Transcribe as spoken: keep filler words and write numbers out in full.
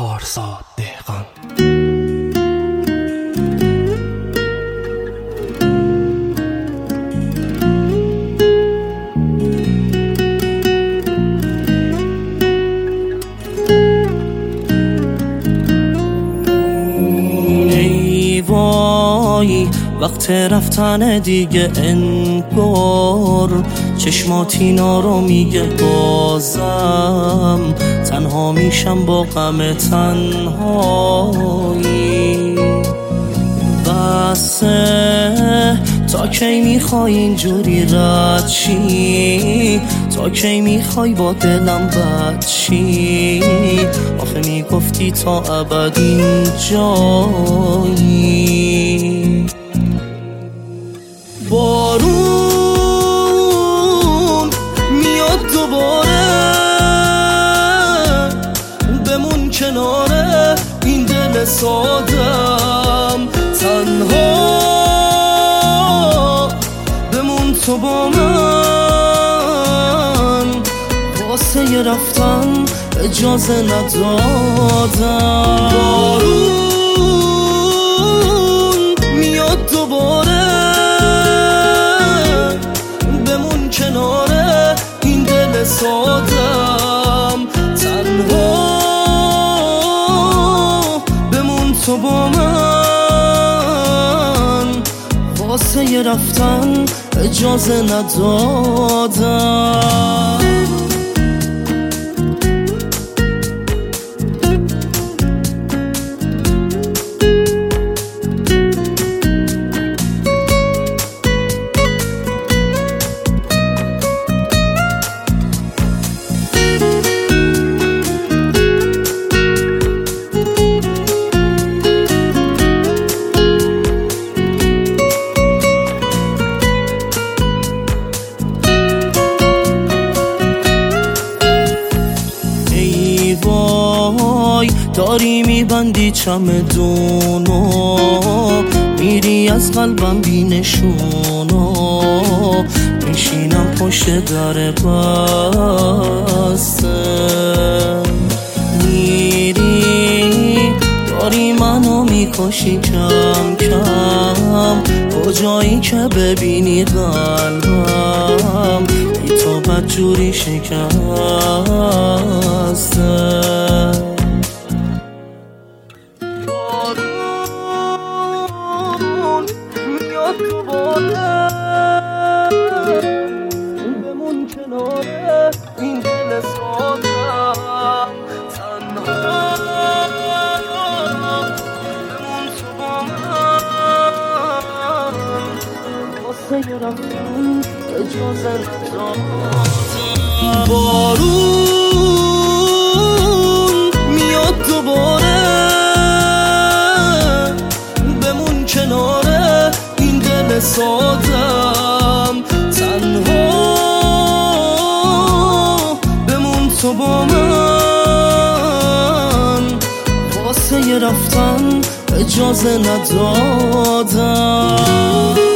پارسا دهقان. ای وای وقت رفتن دیگه انگار چشمات اینا رو میگه بازم تنها میشم با غم تنهایی. بسه تا کی میخوای اینجوری رد شی، تا کی میخوای با دلم بد شی، آخه میگفتی تا ابد اینجایی. بارون میاد دوباره بمون کناره این دل سادم، تنها بمون تو با من، واسه ی رفتن اجازه ندادم. بارون میاد دوباره بمون کناره این دل سادم، تنها بمون تو با من، واسه ی رفتن اجازه ندادم. داری میبندی چمدونو میری از قلبم بی نشونو، میشینم پشت در بسته میری، داری منو میکشی کم کم، کجایی که ببینی قلبم بی تو بدجوری شکسته. بمون کناره این دل سادم، تنها بمون تو با من، واسه ی رفتن اجازه ندادم. بارون میاد دوباره بمون کناره این دل سادم، تنها بمون تو با من، واسه ی رفتن اجازه ندادم.